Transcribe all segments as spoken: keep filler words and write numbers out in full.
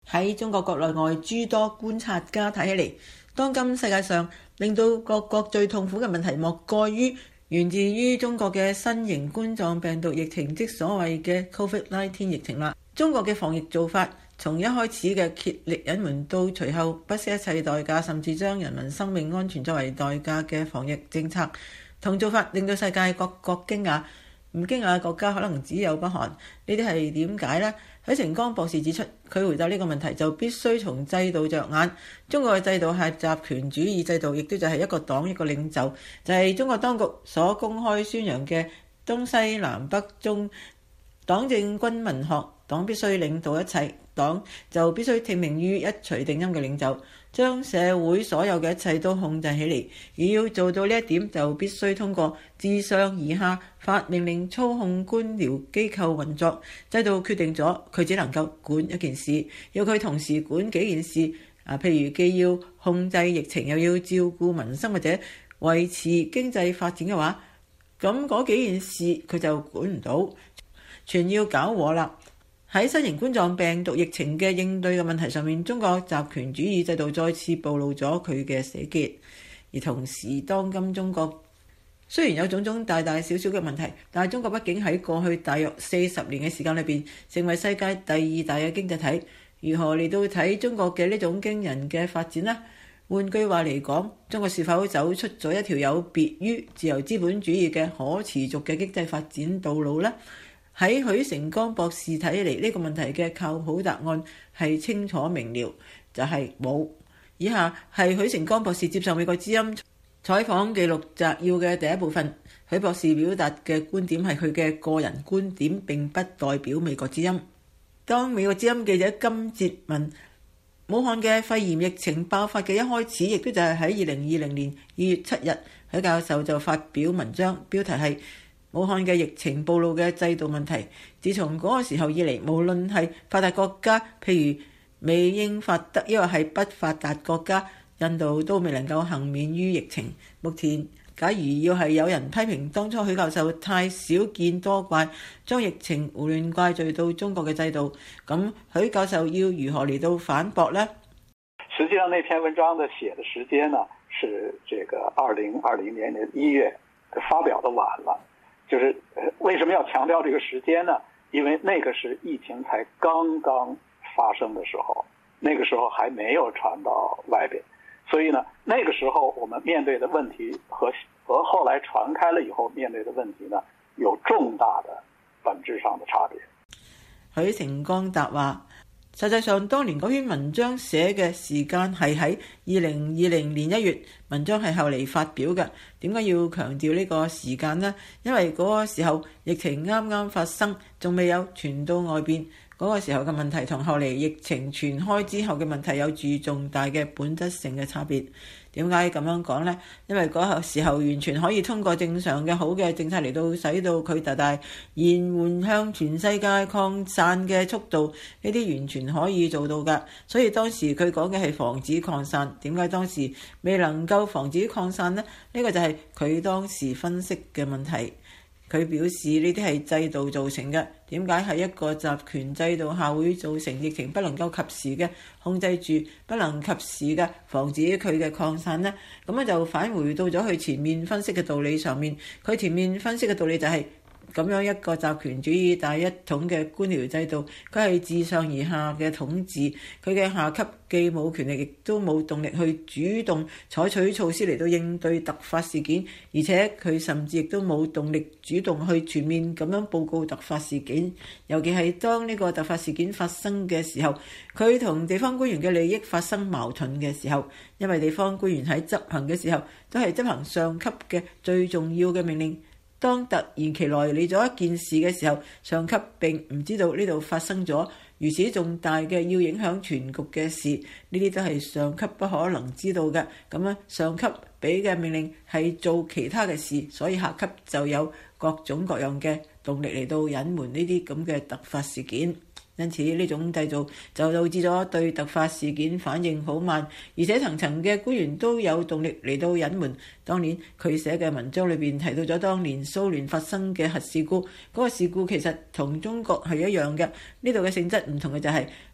喺中國國內外諸多觀察家睇起嚟，當今世界上令到各國最痛苦嘅問題，莫過於源自於中國嘅新型冠狀病毒疫情，即所謂嘅 Covid 十九 疫情啦。中國嘅防疫做法，從一開始嘅竭力隱瞞到隨後不惜一切代價，甚至將人民生命安全作為代價嘅防疫政策同做法，令到世界各國驚訝。唔驚訝嘅國家可能只有北韓。呢啲係點解呢？許成光博士指出，佢回答呢個問題就必須從制度着眼。中國嘅制度係集權主義制度，亦都就係一個黨一個領袖，就係、是、中國當局所公開宣揚嘅東西南北中黨政軍民學。黨必須領導一切，黨就必須聽命於一錘定音嘅領袖，將社會所有嘅一切都控制起嚟。而要做到呢一點，就必須通過自上而下發命令操控官僚機構運作。制度決定咗佢只能夠管一件事，要佢同時管幾件事啊，譬如既要控制疫情，又要照顧民生或者維持經濟發展嘅話，咁嗰幾件事佢就管唔到，全要搞禍啦。喺新型冠狀病毒疫情嘅應對嘅問題上面，中國集權主義制度再次暴露咗佢嘅死結。而同時，當今中國雖然有種種大大小小嘅問題，但係中國畢竟喺過去大約四十年嘅時間裏邊，成為世界第二大嘅經濟體。如何嚟到睇中國嘅呢種驚人嘅發展呢？換句話嚟講，中國是否走出咗一條有別於自由資本主義嘅可持續嘅經濟發展道路呢？喺許成光博士睇嚟，呢個問題嘅靠譜答案係清楚明瞭，就係冇。以下係許成光博士接受美國之音採訪記錄摘要嘅第一部分。許博士表達嘅觀點係佢嘅個人觀點，並不代表美國之音。當美國之音記者金哲文武漢嘅肺炎疫情爆發嘅一開始，亦都就係喺二零二零年二月七日，許教授就發表文章，標題係武漢嘅疫情暴露嘅制度問題。自從嗰個時候以嚟，無論係發達國家，譬如美英法德，抑或係不發達國家，印度都未能夠幸免於疫情。目前，假如要係有人批評當初許教授太少見多怪，將疫情胡亂怪罪到中國嘅制度，咁許教授要如何嚟到反駁呢？ 實際上，那篇文章的寫的時間呢，是這個二零二零年的一月，發表的晚了。就是為什麼要強調這個時間呢？因為那個是疫情才剛剛發生的時候，那個時候還沒有傳到外邊，所以呢，那個時候我們面對的問題和和後來傳開了以後面對的問題呢，有重大的本質上的差別。 許成光答話，實際上當年嗰篇文章寫嘅時間係喺二零二零年一月，文章係後嚟發表嘅。點解要強調呢個時間呢？因為嗰個時候疫情啱啱發生，仲未有傳到外邊。嗰個時候嘅問題同後嚟疫情傳開之後嘅問題有住重大嘅本質性嘅差別。點解咁樣講呢？因為嗰個時候完全可以通過正常嘅好嘅政策嚟到使到佢大大延緩向全世界擴散嘅速度，呢啲完全可以做到㗎。所以當時佢講嘅係防止擴散。點解當時未能夠防止擴散呢？呢個就係佢當時分析嘅問題。佢表示呢啲係制度造成嘅。點解係一個集權制度下會造成疫情不能夠及時嘅控制住，不能及時嘅防止佢嘅擴散呢？咁樣就返回到咗佢前面分析嘅道理上面。佢前面分析嘅道理就係咁樣一個集權主義大一統嘅官僚制度，佢係自上而下嘅統治，佢嘅下級既冇權力，亦都冇動力去主動採取措施嚟到應對突發事件，而且佢甚至亦都冇動力主動去全面咁樣報告突發事件。尤其係當呢個突發事件發生嘅時候，佢同地方官員嘅利益發生矛盾嘅時候，因為地方官員喺執行嘅時候都係執行上級嘅最重要嘅命令。當突然其來嚟咗一件事嘅時候，上級並唔知道呢度發生咗如此重大嘅要影響全局嘅事，呢啲都係上級不可能知道嘅。咁樣上級俾嘅命令係做其他嘅事，所以下級就有各種各樣嘅動力嚟到隱瞞呢啲咁嘅突發事件。因此呢種製造就導致咗對突發事件反應好慢，而且層層嘅官員都有動力嚟到隱瞞。當年佢寫嘅文章裏邊提到咗當年蘇聯發生嘅核事故，嗰個事故其實同中國係一樣嘅，呢度嘅性質唔同嘅就係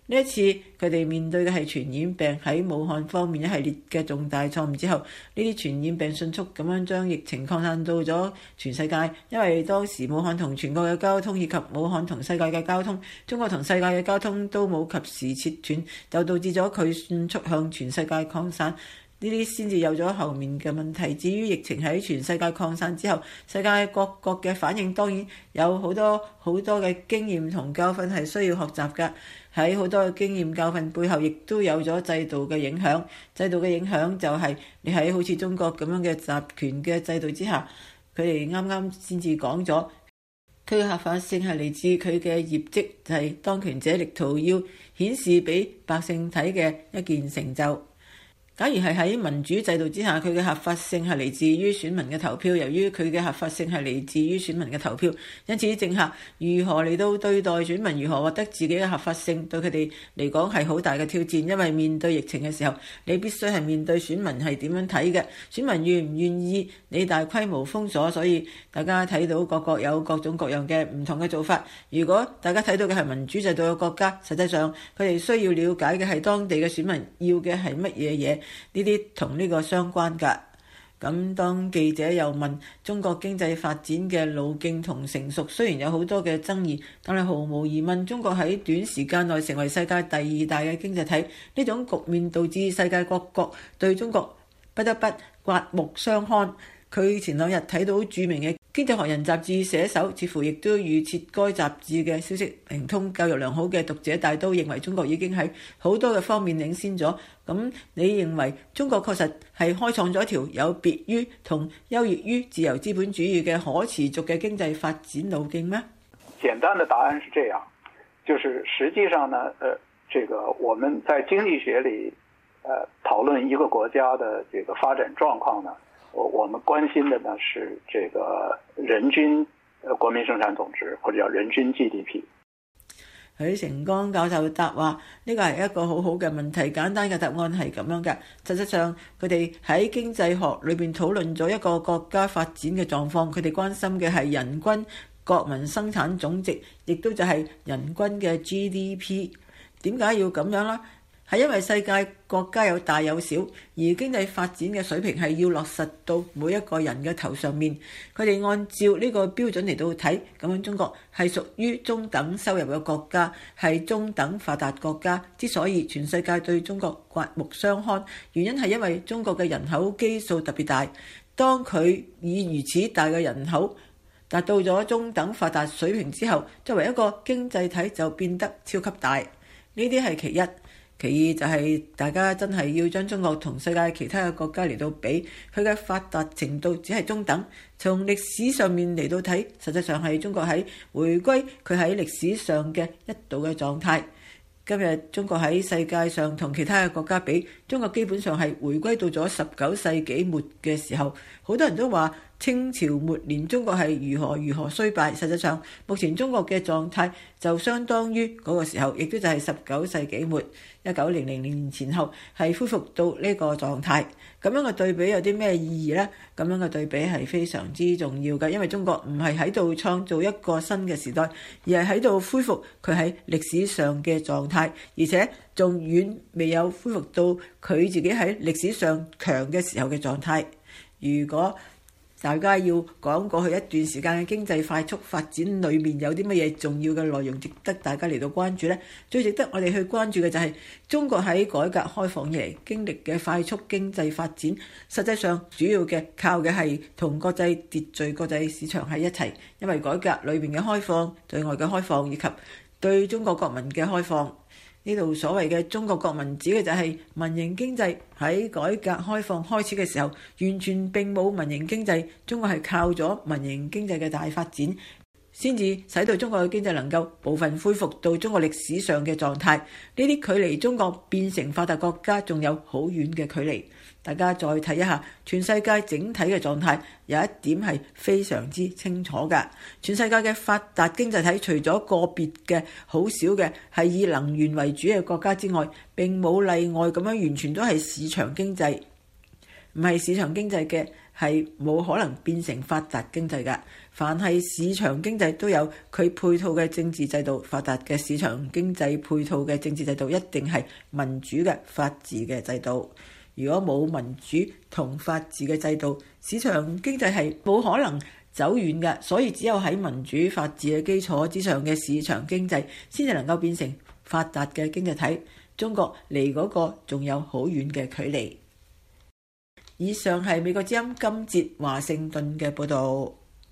呢一次佢哋面對嘅係傳染病喺武漢方面一系列嘅重大錯誤之後，呢啲傳染病迅速咁樣將疫情擴散到咗全世界。因為當時武漢同全國嘅交通以及武漢同世界嘅交通，中國同世界嘅交通都冇及時切斷，就導致咗佢迅速向全世界擴散。呢啲先至有咗後面嘅問題。至於疫情喺全世界擴散之後，世界各國嘅反應當然有好多好多嘅經驗同教訓係需要學習㗎。喺好多嘅經驗教訓背後，亦都有咗制度嘅影響。制度嘅影響就係你喺好似中國咁樣嘅集權嘅制度之下，佢哋啱啱先至講咗，佢嘅合法性係嚟自佢嘅業績，就係當權者力圖要顯示俾百姓睇嘅一件成就。假如係喺民主制度之下，佢嘅合法性係嚟自於選民嘅投票。由於佢嘅合法性係嚟自於選民嘅投票，因此政客如何嚟到對待選民，如何獲得自己嘅合法性，對佢哋嚟講係好大嘅挑戰。因為面對疫情嘅時候，你必須係面對選民係點樣睇嘅，選民願唔願意你大規模封鎖。所以大家睇到各國有各種各樣嘅唔同嘅做法。如果大家睇到嘅係民主制度嘅國家，實際上佢哋需要了解嘅係當地嘅選民要嘅係乜嘢嘢。呢啲同呢個相關㗎。咁當記者又問中國經濟發展嘅路徑同成熟，雖然有好多嘅爭議，但係毫無疑問，中國喺短時間內成為世界第二大嘅經濟體。呢種局面導致世界各國對中國不得不刮目相看。佢前兩日睇到著名嘅經濟學人雜誌寫手，似乎亦都預設該雜誌嘅消息靈通、教育良好嘅讀者大都認為中國已經喺好多嘅方面領先咗。咁你認為中國確實係開創咗一條有別於同優越於自由資本主義嘅可持續嘅經濟發展路徑咩？ 簡單的答案是這樣，就是實際上呢，呃，這個我們在經濟學裏，呃，討論一個國家的這個發展狀況呢，我我們關心的呢是這個人均呃國民生產總值，或者叫人均 G D P。 許成光教授答話：呢個係一個好好嘅問題，簡單嘅答案係咁樣嘅。實際上，佢哋喺經濟學裏邊討論咗一個國家發展嘅狀況，佢哋關心嘅係人均國民生產總值，亦都就係人均嘅 G D P。點解要咁樣啦？係因為世界國家有大有小，而經濟發展嘅水平係要落實到每一個人嘅頭上面。佢哋按照呢個標準嚟到睇，咁樣中國係屬於中等收入嘅國家，係中等發達國家。之所以全世界對中國刮目相看，原因係因為中國嘅人口基數特別大。當佢以如此大嘅人口達到咗中等發達水平之後，作為一個經濟體就變得超級大。呢啲係其一。其二就係大家真係要將中國同世界其他嘅國家嚟到比，佢嘅發達程度只係中等。從歷史上面嚟到睇，實際上係中國喺回歸佢喺歷史上嘅一度嘅狀態。今日中國喺世界上同其他嘅國家比，中國基本上係回歸到咗十九世紀末嘅時候。好多人都話清朝末年中國係如何如何衰敗，實際上目前中國嘅狀態就相當於嗰個時候，亦都就係十九世紀末一九零零年前後係恢復到呢個狀態。咁樣嘅對比有啲咩意義呢？咁樣嘅對比係非常之重要嘅，因為中國唔係喺度創造一個新嘅時代，而係喺度恢復佢喺歷史上嘅狀態，而且仲遠未有恢復到佢自己喺歷史上強嘅時候嘅狀態。如果大家要講過去一段時間嘅經濟快速發展裏面有啲乜嘢重要嘅內容值得大家嚟到關注呢？最值得我哋去關注嘅就係中國喺改革開放以嚟經歷嘅快速經濟發展，實際上主要嘅靠嘅係同國際秩序、國際市場喺一齊，因為改革裏面嘅開放、對外嘅開放以及對中國國民嘅開放。呢度所謂嘅中國國民指嘅就係民營經濟。喺改革開放開始嘅時候，完全並冇民營經濟，中國係靠咗民營經濟嘅大發展，先至使到中國嘅經濟能夠部分恢復到中國歷史上嘅狀態。呢啲距離中國變成發達國家仲有好遠嘅距離。大家再睇一下全世界整體嘅狀態，有一點係非常之清楚㗎。全世界嘅發達經濟體，除咗個別嘅好少嘅係以能源為主嘅國家之外，並冇例外咁樣完全都係市場經濟。 唔係市場經濟嘅係冇可能變成發達經濟㗎。凡係市場經濟都有佢配套嘅政治制度，發達嘅市場經濟配套嘅政治制度一定係民主嘅法治嘅制度。如果冇民主同法治嘅制度，市場經濟係冇可能走遠嘅。所以只有喺民主法治嘅基礎之上嘅市場經濟先至能夠變成發達嘅經濟體。中國離嗰個仲有好遠嘅距離。以上係美國之音今節華盛頓嘅報導。